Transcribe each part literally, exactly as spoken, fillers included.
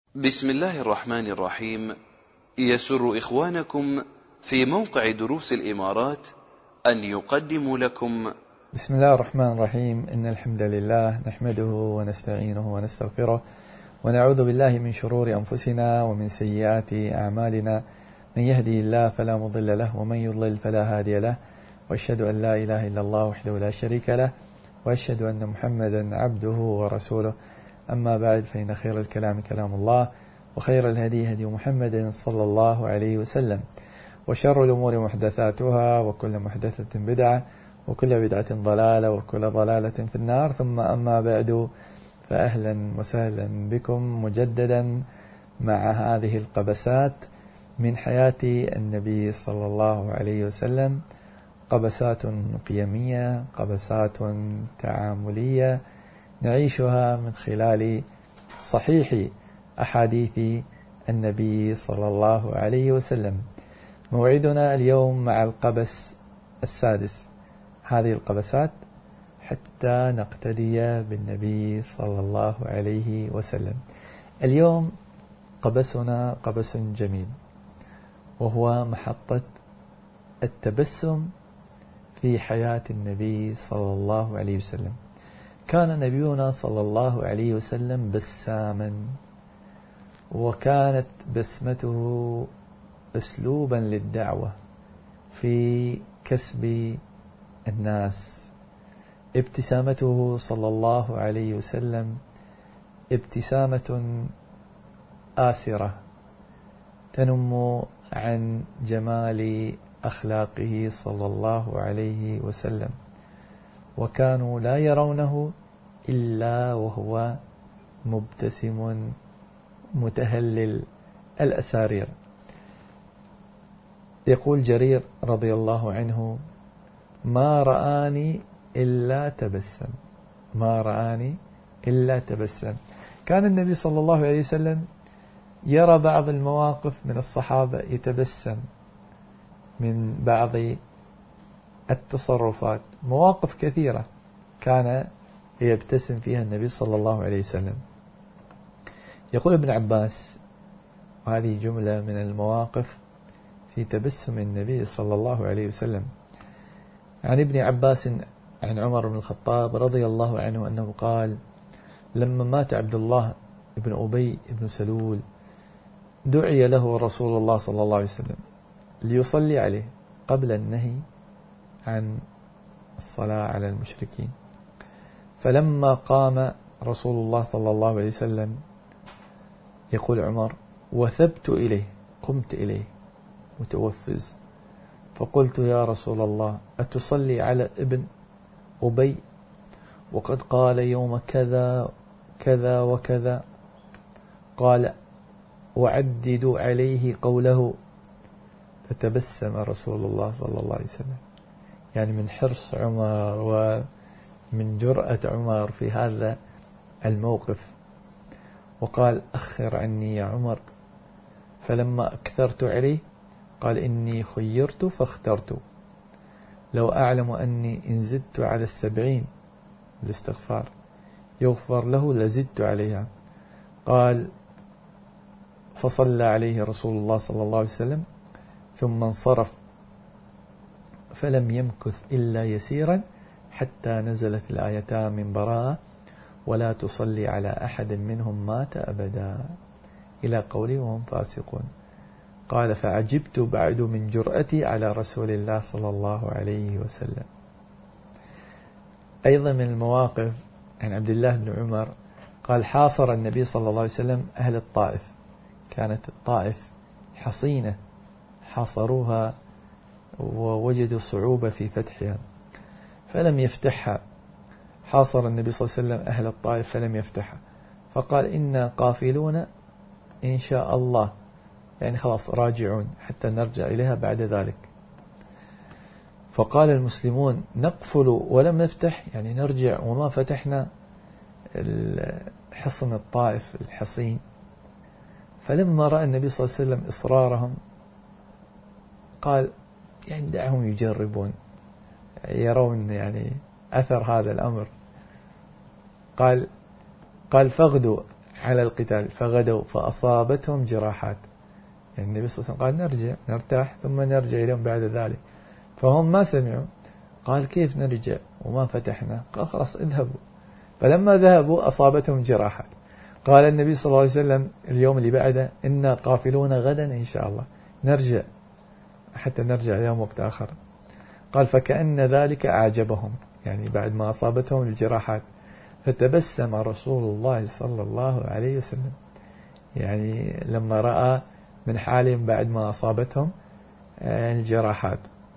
بسم الله الرحمن الرحيم. يسر إخوانكم في موقع دروس الإمارات أن يقدموا لكم بسم الله الرحمن الرحيم. إن الحمد لله نحمده ونستعينه ونستغفره ونعوذ بالله من شرور أنفسنا ومن سيئات أعمالنا. من يهدي الله فلا مضل له ومن يضلل فلا هادي له، وأشهد أن لا إله إلا الله وحده لا شريك له، وأشهد أن محمدا عبده ورسوله. أما بعد، فإن خير الكلام كلام الله، وخير الهدي هدي محمد صلى الله عليه وسلم، وشر الأمور محدثاتها، وكل محدثة بدعة، وكل بدعة ضلالة، وكل ضلالة في النار. ثم أما بعد، فأهلا وسهلا بكم مجددا مع هذه القبسات من حياة النبي صلى الله عليه وسلم، قبسات قيمية، قبسات تعاملية نعيشها من خلال صحيح أحاديث النبي صلى الله عليه وسلم. موعدنا اليوم مع القبس السادس. هذه القبسات حتى نقتدي بالنبي صلى الله عليه وسلم. اليوم قبسنا قبس جميل، وهو محطة التبسم في حياة النبي صلى الله عليه وسلم. كان نبينا صلى الله عليه وسلم بساما، وكانت بسمته أسلوبا للدعوة في كسب الناس. ابتسامته صلى الله عليه وسلم ابتسامة آسرة تنم عن جمال أخلاقه صلى الله عليه وسلم، وكانوا لا يرونه إلا وهو مبتسم متهلل الأسارير. يقول جرير رضي الله عنه: ما رآني إلا تبسم، ما رآني إلا تبسم. كان النبي صلى الله عليه وسلم يرى بعض المواقف من الصحابة يتبسم من بعض التصرفات، مواقف كثيرة كان يبتسم فيها النبي صلى الله عليه وسلم. يقول ابن عباس، وهذه جملة من المواقف في تبسم النبي صلى الله عليه وسلم، عن ابن عباس عن عمر بن الخطاب رضي الله عنه أنه قال: لما مات عبد الله بن أبي بن سلول دعي له رسول الله صلى الله عليه وسلم ليصلي عليه قبل النهي عن الصلاة على المشركين. فلما قام رسول الله صلى الله عليه وسلم، يقول عمر: وثبت إليه، قمت إليه متوفز، فقلت: يا رسول الله، أتصلي على ابن أبي وقد قال يوم كذا كذا وكذا؟ قال: وعددوا عليه قوله. فتبسم رسول الله صلى الله عليه وسلم، يعني من حرص عمر ومن جرأة عمر في هذا الموقف، وقال: أخر عني يا عمر. فلما أكثرت عليه قال: إني خيرت فاخترت، لو أعلم أني إن زدت على السبعين الاستغفار يغفر له لزدت عليها. قال: فصلى عليه رسول الله صلى الله عليه وسلم ثم انصرف، فلم يمكث إلا يسيرا حتى نزلت الآيتان من براءة: ولا تصلي على أحد منهم مات أبدا، إلى قوله وهم فاسقون. قال: فعجبت بعد من جرأتي على رسول الله صلى الله عليه وسلم. أيضا من المواقف عن عبد الله بن عمر قال: حاصر النبي صلى الله عليه وسلم أهل الطائف، كانت الطائف حصينة، حاصروها ووجدوا صعوبة في فتحها فلم يفتحها. حاصر النبي صلى الله عليه وسلم أهل الطائف فلم يفتحها، فقال: إنا قافلون إن شاء الله، يعني خلاص راجعون حتى نرجع إليها بعد ذلك. فقال المسلمون: نقفل ولم نفتح، يعني نرجع وما فتحنا حصن الطائف الحصين. فلما رأى النبي صلى الله عليه وسلم إصرارهم قال: يعني دعهم يجربون، يرون يعني أثر هذا الأمر. قال قال فاغدوا على القتال فغدوا فأصابتهم جراحات. يعني النبي صلى الله عليه وسلم قال نرجع نرتاح ثم نرجع إليهم بعد ذلك، فهم ما سمعوا. قال كيف نرجع وما فتحنا؟ قال خلاص اذهبوا. فلما ذهبوا أصابتهم جراحات. قال النبي صلى الله عليه وسلم اليوم اللي بعده إنا قافلون غدا إن شاء الله، نرجع حتى نرجع اليوم وقت آخر. قال فكأن ذلك أعجبهم، يعني بعد ما أصابتهم الجراحات فتبسم رسول الله صلى الله عليه وسلم، يعني لما رأى من حالهم بعد ما أصابتهم الجراحات.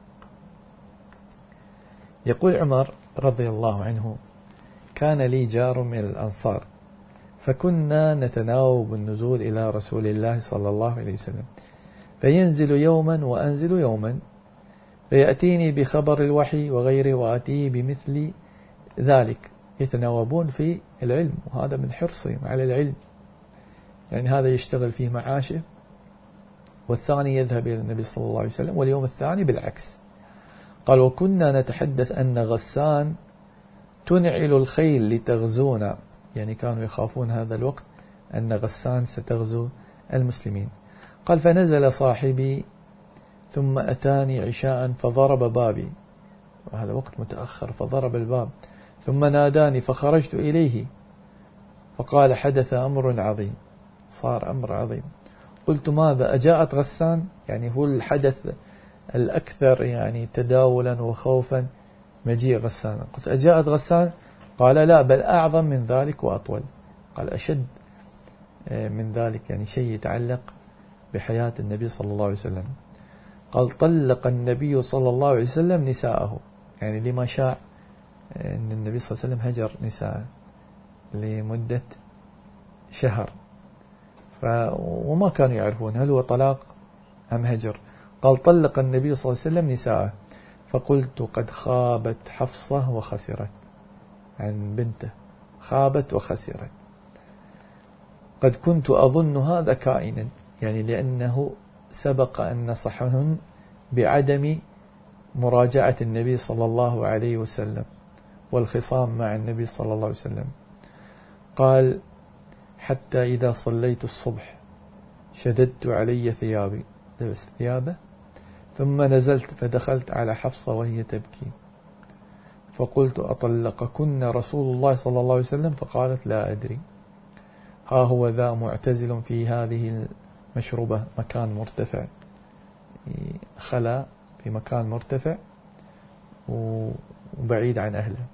يقول عمر رضي الله عنه كان لي جار من الأنصار فكنا نتناوب النزول إلى رسول الله صلى الله عليه وسلم، فينزل يوما وأنزل يوما، فيأتيني بخبر الوحي وغيره وآتيه بمثل ذلك. يتناوبون في العلم، وهذا من حرصهم على العلم، يعني هذا يشتغل فيه معاشه والثاني يذهب إلى النبي صلى الله عليه وسلم، واليوم الثاني بالعكس. قال وكنا نتحدث أن غسان تنعل الخيل لتغزونا، يعني كانوا يخافون هذا الوقت أن غسان ستغزو المسلمين. قال فنزل صاحبي ثم أتاني عشاء فضرب بابي، وهذا وقت متأخر، فضرب الباب ثم ناداني فخرجت إليه فقال حدث أمر عظيم، صار أمر عظيم. قلت ماذا؟ أجاءت غسان؟ يعني هو الحدث الأكثر يعني تداولا وخوفا مجيء غسان. قلت أجاءت غسان؟ قال لا، بل أعظم من ذلك وأطول. قال أشد من ذلك، يعني شيء يتعلق بحياة النبي صلى الله عليه وسلم. قال طلق النبي صلى الله عليه وسلم نساءه، يعني لما شاع أن النبي صلى الله عليه وسلم هجر نساءه لمدة شهر، ف وما كانوا يعرفون هل هو طلاق أم هجر. قال طلق النبي صلى الله عليه وسلم نساءه، فقلت قد خابت حفصة وخسرت، عن بنته خابت وخسرت. قد كنت أظن هذا كائنا، يعني لأنه سبق أن نصحهن بعدم مراجعة النبي صلى الله عليه وسلم والخصام مع النبي صلى الله عليه وسلم. قال حتى إذا صليت الصبح شددت علي ثيابي، لبس ثيابه، ثم نزلت فدخلت على حفصة وهي تبكي، فقلت أطلقكن رسول الله صلى الله عليه وسلم؟ فقالت لا أدري، ها هو ذا معتزل في هذه المشروبة، مكان مرتفع، خلا في مكان مرتفع وبعيد عن أهله.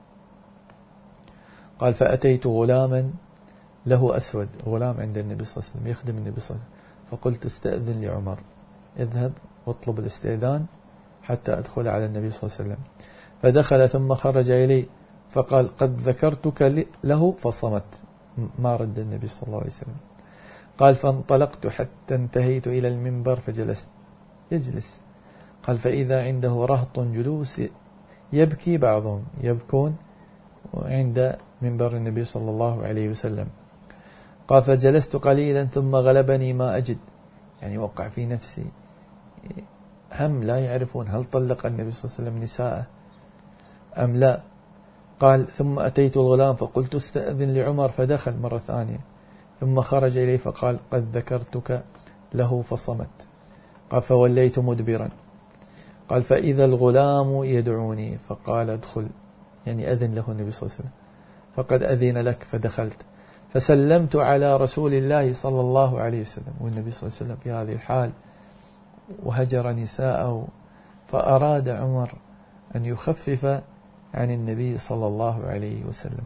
قال فأتيت غلاما له أسود، غلام عند النبي صلى الله عليه وسلم يخدم النبي صلى الله عليه وسلم، فقلت استأذن لعمر، اذهب واطلب الاستئذان حتى أدخل على النبي صلى الله عليه وسلم. فدخل ثم خرج إلي فقال قد ذكرتك له فصمت، ما رد النبي صلى الله عليه وسلم. قال فانطلقت حتى انتهيت إلى المنبر فجلست، يجلس. قال فإذا عنده رهط جلوس يبكي، بعضهم يبكون عند منبر النبي صلى الله عليه وسلم. قال فجلست قليلا ثم غلبني ما أجد، يعني وقع في نفسي هم لا يعرفون هل طلق النبي صلى الله عليه وسلم نساءه أم لا. قال ثم أتيت الغلام فقلت استأذن لعمر، فدخل مرة ثانية ثم خرج إليه فقال قد ذكرتك له فصمت. قال فوليت مدبرا. قال فإذا الغلام يدعوني فقال ادخل، يعني أذن له النبي صلى الله عليه وسلم، فقد أذن لك، فدخلت فسلمت على رسول الله صلى الله عليه وسلم، والنبي صلى الله عليه وسلم في هذه الحال وهجر نساءه، فأراد عمر أن يخفف عن النبي صلى الله عليه وسلم.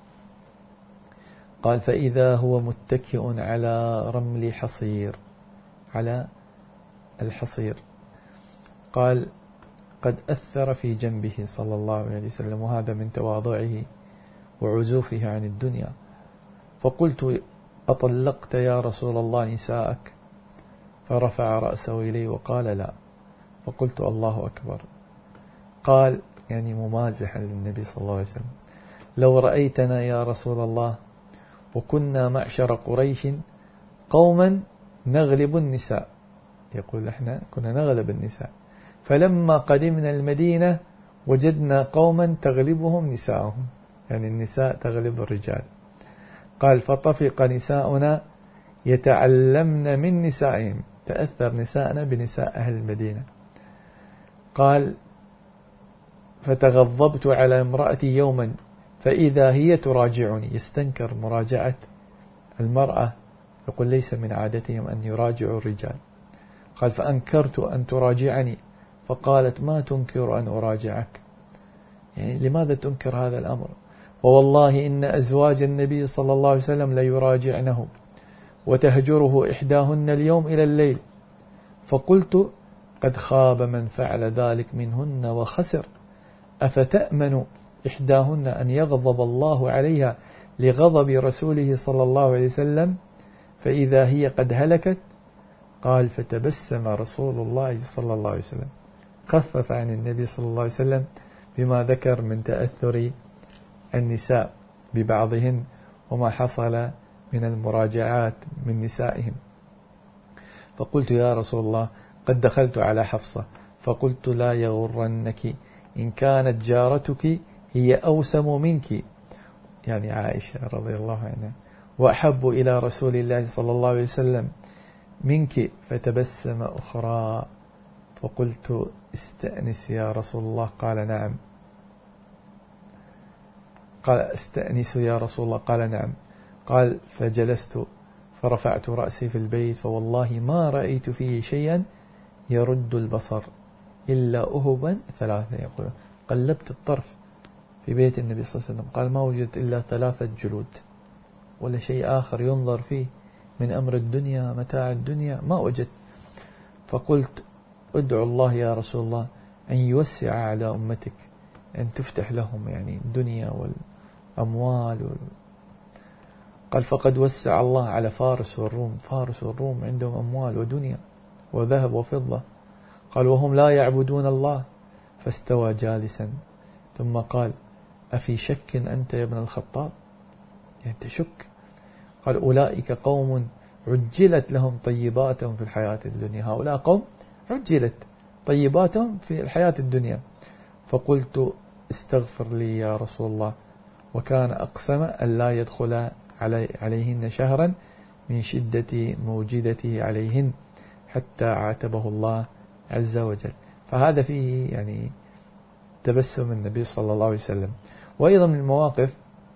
قال فإذا هو متكئ على رمل حصير، على الحصير. قال قد أثر في جنبه صلى الله عليه وسلم، وهذا من تواضعه وعزوفه عن الدنيا. فقلت أطلقت يا رسول الله نساءك؟ فرفع رأسه إلي وقال لا. فقلت الله أكبر. قال يعني ممازحا للنبي صلى الله عليه وسلم لو رأيتنا يا رسول الله وكنا معشر قريش قوما نغلب النساء، يقول احنا كنا نغلب النساء، فلما قدمنا المدينة وجدنا قوما تغلبهم نساءهم، يعني النساء تغلب الرجال. قال فطفق نساؤنا يتعلمن من نسائهم، تأثر نساءنا بنساء أهل المدينة. قال فتغضبت على امرأتي يوما فإذا هي تراجعني، يستنكر مراجعة المرأة، يقول ليس من عادتهم أن يراجعوا الرجال. قال فأنكرت أن تراجعني فقالت ما تنكر أن أراجعك، يعني لماذا تنكر هذا الأمر؟ ووالله إن أزواج النبي صلى الله عليه وسلم ليراجعنه وتهجره إحداهن اليوم إلى الليل. فقلت قد خاب من فعل ذلك منهن وخسر، أفتأمن إحداهن أن يغضب الله عليها لغضب رسوله صلى الله عليه وسلم فإذا هي قد هلكت؟ قال فتبسم رسول الله صلى الله عليه وسلم، خفف عن النبي صلى الله عليه وسلم بما ذكر من تأثر النساء ببعضهن وما حصل من المراجعات من نسائهم. فقلت يا رسول الله قد دخلت على حفصة فقلت لا يغرنك إن كانت جارتك هي أوسم منك، يعني عائشة رضي الله عنها، وأحب إلى رسول الله صلى الله عليه وسلم منك. فتبسم أخرى فقلت استأنس يا رسول الله، قال نعم. قال استأنس يا رسول الله، قال نعم. قال فجلست فرفعت رأسي في البيت فوالله ما رأيت فيه شيئا يرد البصر إلا أهبا ثلاثة، يقول قلبت الطرف في بيت النبي صلى الله عليه وسلم، قال ما وجدت إلا ثلاثة جلود ولا شيء آخر ينظر فيه من أمر الدنيا متاع الدنيا ما وجدت. فقلت ادعو الله يا رسول الله أن يوسع على أمتك، أن تفتح لهم يعني الدنيا والأموال وال... قال فقد وسع الله على فارس والروم، فارس والروم عندهم أموال ودنيا وذهب وفضة. قال وهم لا يعبدون الله. فاستوى جالسا ثم قال أفي شك أنت يا ابن الخطاب، يعني تشك؟ قال أولئك قوم عجلت لهم طيباتهم في الحياة الدنيا، هؤلاء قوم عجلت طيباتهم في الحياة الدنيا. فقلت استغفر لي يا رسول الله، وكان أقسم أن لا يدخل علي عليهن شهرا من شدة موجدته عليهن حتى عاتبه الله عز وجل. فهذا فيه يعني تبسم النبي صلى الله عليه وسلم. وأيضا من المواقف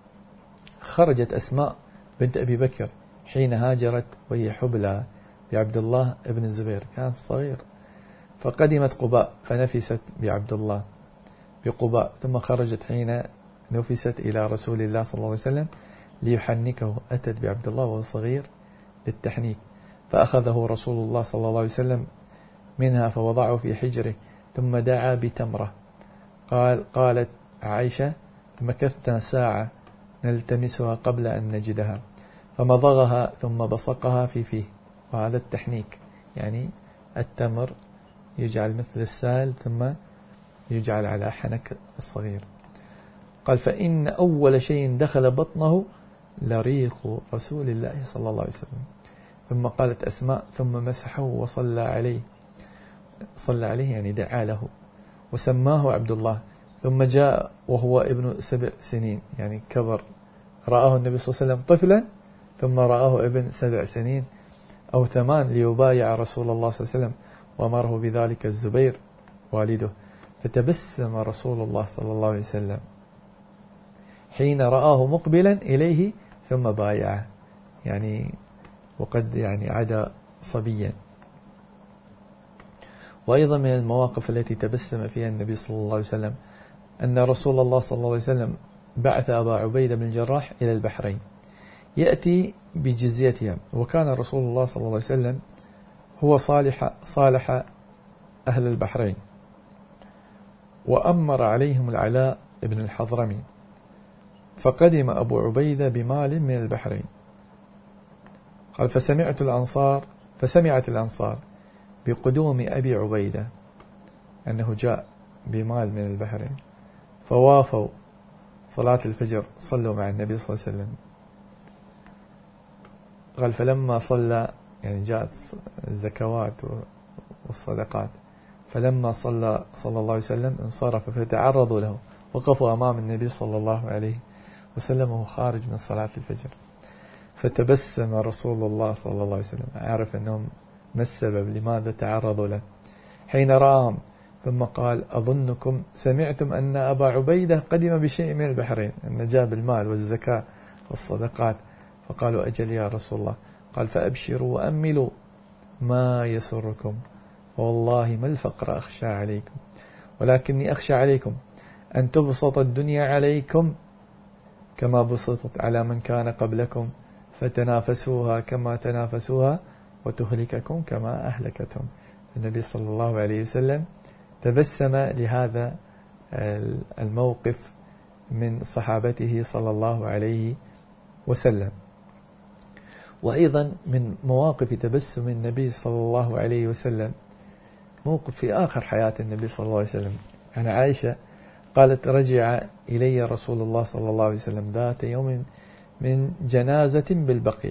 خرجت أسماء بنت أبي بكر حين هاجرت وهي حبلى بعبد الله بن الزبير، كان صغير، فقدمت قباء فنفست بعبد الله بقباء، ثم خرجت حين نفست إلى رسول الله صلى الله عليه وسلم ليحنكه، أتت بعبد الله وهو صغير للتحنيك، فأخذه رسول الله صلى الله عليه وسلم منها فوضعه في حجره ثم دعا بتمرة. قال قالت عائشة مكثنا ساعة نلتمسها قبل أن نجدها، فمضغها ثم بصقها في فيه، وهذا التحنيك، يعني التمر يجعل مثل السائل ثم يجعل على حنك الصغير. قال فإن أول شيء دخل بطنه لريق رسول الله صلى الله عليه وسلم. ثم قالت أسماء ثم مسحه وصلى عليه، صلى عليه يعني دعا له، وسماه عبد الله. ثم جاء وهو ابن سبع سنين، يعني كبر، رآه النبي صلى الله عليه وسلم طفلا ثم رآه ابن سبع سنين أو ثمان ليبايع رسول الله صلى الله عليه وسلم، وأمره بذلك الزبير والده. فتبسم رسول الله صلى الله عليه وسلم حين رآه مقبلا إليه ثم بايعه، يعني وقد يعني عدا صبيا. وأيضا من المواقف التي تبسم فيها النبي صلى الله عليه وسلم أن رسول الله صلى الله عليه وسلم بعث أبا عبيدة بن الجراح إلى البحرين يأتي بجزيتها، وكان رسول الله صلى الله عليه وسلم هو صالح صالح أهل البحرين، وأمر عليهم العلاء بن الحضرمي. فقدم أبو عبيدة بمال من البحرين. قال فسمعت الأنصار فسمعت الأنصار بقدوم أبي عبيدة أنه جاء بمال من البحرين، فوافوا صلاة الفجر صلوا مع النبي صلى الله عليه وسلم. قال فلما صلى، يعني جاءت الزكوات والصدقات، فلما صلى صلى الله عليه وسلم انصرف فتعرضوا له، وقفوا أمام النبي صلى الله عليه وسلم وهو خارج من صلاة الفجر. فتبسم رسول الله صلى الله عليه وسلم، عرف أنهم ما السبب لماذا تعرضوا له حين رآهم، ثم قال: أظنكم سمعتم أن أبا عبيدة قدم بشيء من البحرين، أن جاب المال والزكاة والصدقات. فقالوا: أجل يا رسول الله. قال: فأبشروا وأملوا ما يسركم، والله ما الفقر أخشى عليكم، ولكني أخشى عليكم أن تبسط الدنيا عليكم كما بسطت على من كان قبلكم، فتنافسوها كما تنافسوها وتهلككم كما أهلكتهم. النبي صلى الله عليه وسلم تبسم لهذا الموقف من صحابته صلى الله عليه وسلم. وأيضا من مواقف تبسم النبي صلى الله عليه وسلم موقف في آخر حياة النبي صلى الله عليه وسلم. عن عائشة قالت: رجع إلي رسول الله صلى الله عليه وسلم ذات يوم من جنازة بالبقيع،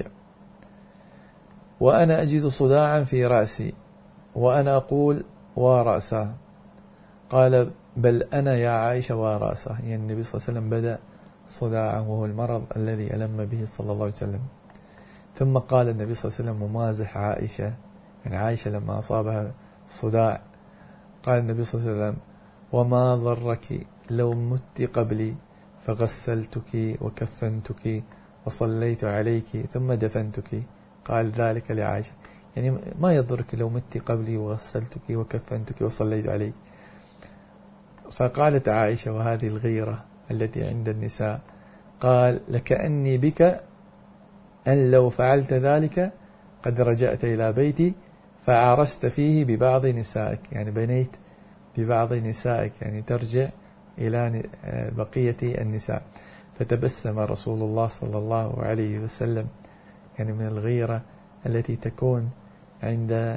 وأنا أجد صداعا في رأسي، وأنا أقول: ورأسه. قال: بل أنا يا عائشة ورأسه. يعني النبي صلى الله عليه وسلم بدأ صداعا، وهو المرض الذي ألم به صلى الله عليه وسلم. ثم قال النبي صلى الله عليه وسلم ممازح عائشة، يعني عائشة لما أصابها صداع، قال النبي صلى الله عليه وسلم: وما ضرك لو مت قبلي فغسلتك وكفنتك وصليت عليك ثم دفنتك. قال ذلك لعائشة، يعني ما يضرك لو مت قبلي وغسلتك وكفنتك وصليت عليك. فقالت عائشة، وهذه الغيرة التي عند النساء، قال: لكأني بك أن لو فعلت ذلك قد رجعت إلى بيتي فعرست فيه ببعض نسائك، يعني بنيت ببعض نسائك، يعني ترجع إلى بقية النساء. فتبسم رسول الله صلى الله عليه وسلم، يعني من الغيرة التي تكون عند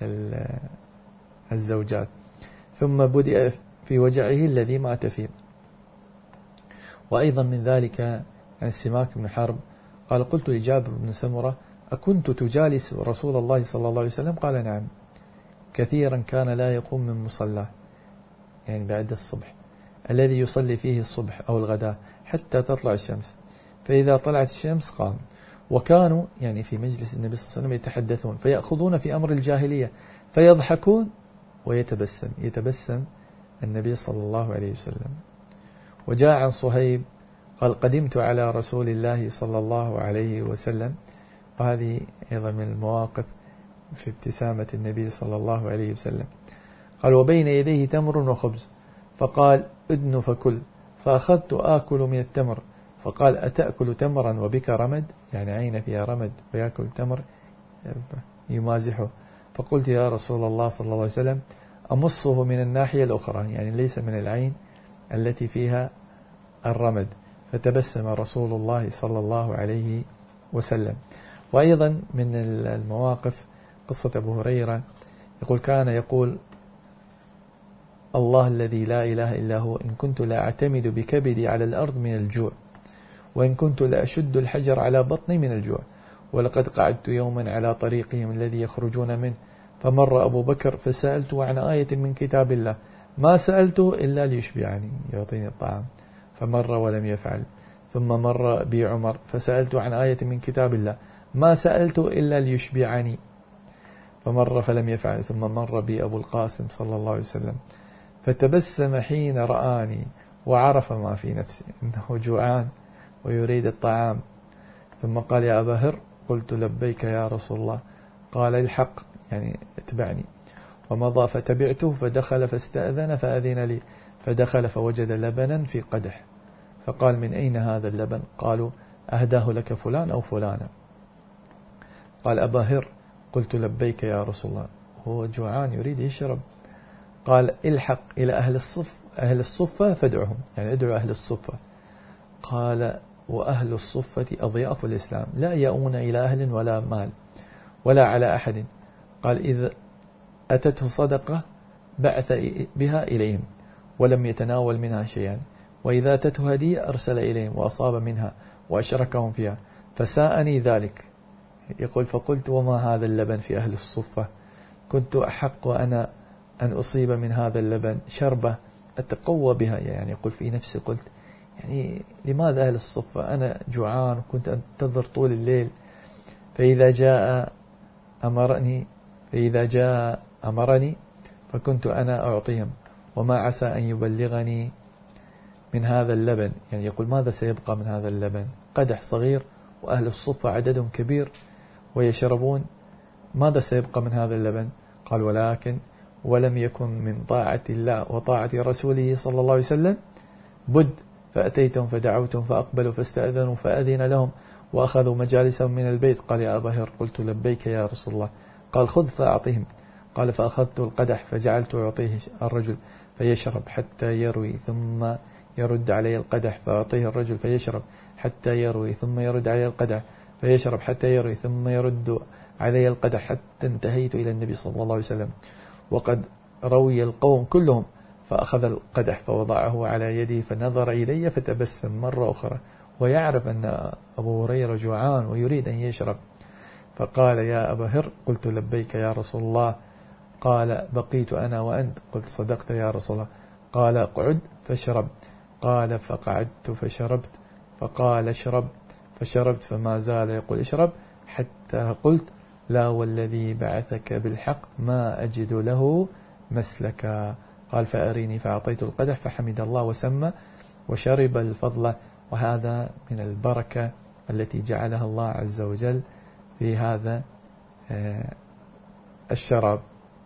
الزوجات. ثم بدأ في وجعه الذي مات فيه. وأيضا من ذلك عن سماك بن حرب قال: قلت لجابر بن سمرة: أكنت تجالس رسول الله صلى الله عليه وسلم؟ قال: نعم، كثيرا كان لا يقوم من مصلاه، يعني بعد الصبح الذي يصلي فيه الصبح أو الغداء حتى تطلع الشمس، فإذا طلعت الشمس قام. وكانوا يعني في مجلس النبي صلى الله عليه وسلم يتحدثون، فيأخذون في أمر الجاهلية فيضحكون ويتبسم يتبسم النبي صلى الله عليه وسلم. وجاء عن صهيب قال: قدمت على رسول الله صلى الله عليه وسلم، وهذه أيضا من المواقف في ابتسامة النبي صلى الله عليه وسلم. قال: وبين يديه تمر وخبز، فقال: ادن فكل. فأخذت آكل من التمر، فقال: أتأكل تمرا وبك رمد؟ يعني عين فيها رمد ويأكل تمر، يمازحه. فقلت: يا رسول الله صلى الله عليه وسلم، أمصه من الناحية الأخرى، يعني ليس من العين التي فيها الرمد. فتبسم رسول الله صلى الله عليه وسلم. وأيضا من المواقف قصة أبو هريرة، يقول: كان يقول: الله الذي لا إله إلا هو، إن كنت لا أعتمد بكبدي على الأرض من الجوع، وإن كنت لا أشد الحجر على بطني من الجوع، ولقد قعدت يوما على طريقهم الذي يخرجون منه، فمر أبو بكر فسألته عن آية من كتاب الله، ما سألته إلا ليشبعني، يعطيني الطعام، فمر ولم يفعل. ثم مر بي عمر فسألته عن آية من كتاب الله، ما سألته إلا ليشبعني، فمر فلم يفعل. ثم مر بي أبو القاسم صلى الله عليه وسلم فتبسم حين رآني وعرف ما في نفسي، إنه جوعان ويريد الطعام. ثم قال: يا أبا هر. قلت: لبيك يا رسول الله. قال: الحق، يعني اتبعني. ومضى فتبعته، فدخل فاستأذن فأذن لي، فدخل فوجد لبنا في قدح، فقال: من أين هذا اللبن؟ قالوا: أهداه لك فلان أو فلانا. قال: أبا هر. قلت: لبيك يا رسول الله. هو جوعان يريد يشرب. قال: الحق إلى أهل الصف أهل الصفة فادعهم، يعني ادعوا أهل الصفة. قال: وأهل الصفة أضياف الإسلام، لا يأون إلى أهل ولا مال ولا على أحد. قال: إذا أتته صدقة بعث بها إليهم ولم يتناول منها شيئا، وإذا أتته هدية أرسل إليهم وأصاب منها وأشركهم فيها، فساءني ذلك. يقول: فقلت: وما هذا اللبن في أهل الصفة؟ كنت أحق وأنا أن أصيب من هذا اللبن شربة أتقوى بها. يعني يقول في نفسي، قلت يعني لماذا أهل الصفة؟ أنا جوعان وكنت أنتظر طول الليل، فإذا جاء أمرني فإذا جاء أمرني فكنت أنا أعطيهم، وما عسى أن يبلغني من هذا اللبن. يعني يقول ماذا سيبقى من هذا اللبن؟ قدح صغير وأهل الصفة عددهم كبير ويشربون، ماذا سيبقى من هذا اللبن؟ قال ولكن ولم يكن من طاعة الله وطاعة رسوله صلى الله عليه وسلم بد، فأتيتهم فدعوتهم فأقبلوا فاستأذنوا فأذن لهم وأخذوا مجالسهم من البيت. قال يا أبا هر قلت لبيك يا رسول الله. قال خذ فأعطهم. قال فأخذت القدح فجعلت أعطيه الرجل فيشرب حتى يروي ثم يرد علي القدح، فأعطيه الرجل فيشرب حتى يروي ثم يرد علي القدح فيشرب حتى يروي ثم يرد علي القدح، حتى انتهيت إلى النبي صلى الله عليه وسلم وقد روي القوم كلهم، فأخذ القدح فوضعه على يدي فنظر إلي فتبسم مرة أخرى، ويعرف أن أبو هريرة جوعان ويريد أن يشرب. فقال يا أبا هر قلت لبيك يا رسول الله. قال بقيت أنا وأنت. قلت صدقت يا رسول الله. قال اقعد فاشرب. قال فقعدت فشربت. فقال اشرب فشربت، فما زال يقول اشرب حتى قلت لا والذي بعثك بالحق ما أجد له مسلكا. قال فأريني، فأعطيت القدح فحمد الله وسمى وشرب الفضل. وهذا من البركة التي جعلها الله عز وجل في هذا الشراب.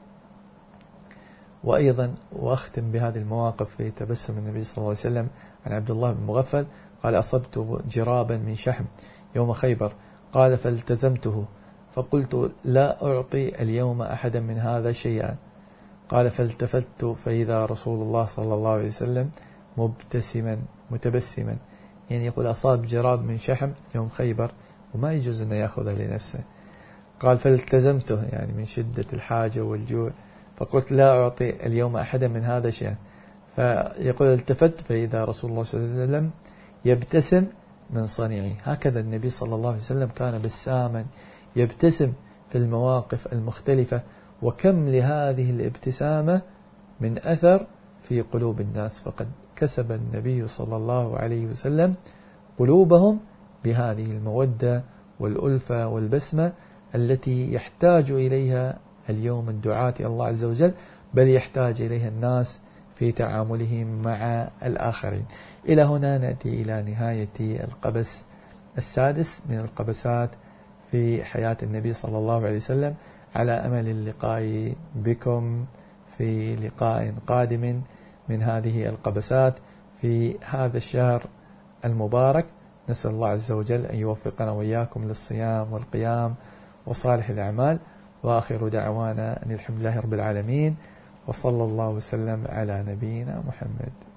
وأيضا وأختم بهذه المواقف في تبسم النبي صلى الله عليه وسلم عن عبد الله بن مغفل قال أصبت جرابا من شحم يوم خيبر، قال فالتزمته فقلت لا أعطي اليوم أحدا من هذا شيئا. قال فالتفت فإذا رسول الله صلى الله عليه وسلم مبتسما متبسما، يعني يقول أصاب جراب من شحم يوم خيبر وما يجوز أن يأخذه لنفسه. قال فالتزمته يعني من شدة الحاجة والجوع، فقلت لا أعطي اليوم أحدا من هذا شيئا. فيقول التفت فإذا رسول الله صلى الله عليه وسلم يبتسم من صنيعه. هكذا النبي صلى الله عليه وسلم كان بساما يبتسم في المواقف المختلفة، وكم لهذه الابتسامة من أثر في قلوب الناس، فقد كسب النبي صلى الله عليه وسلم قلوبهم بهذه المودة والألفة والبسمة التي يحتاج إليها اليوم الدعاة إلى الله عز وجل، بل يحتاج إليها الناس في تعاملهم مع الآخرين. إلى هنا نأتي إلى نهاية القبس السادس من القبسات في حياة النبي صلى الله عليه وسلم، على أمل اللقاء بكم في لقاء قادم من هذه القبسات في هذا الشهر المبارك. نسأل الله عز وجل أن يوفقنا وإياكم للصيام والقيام وصالح الأعمال، وآخر دعوانا أن الحمد لله رب العالمين، وصلى الله وسلم على نبينا محمد.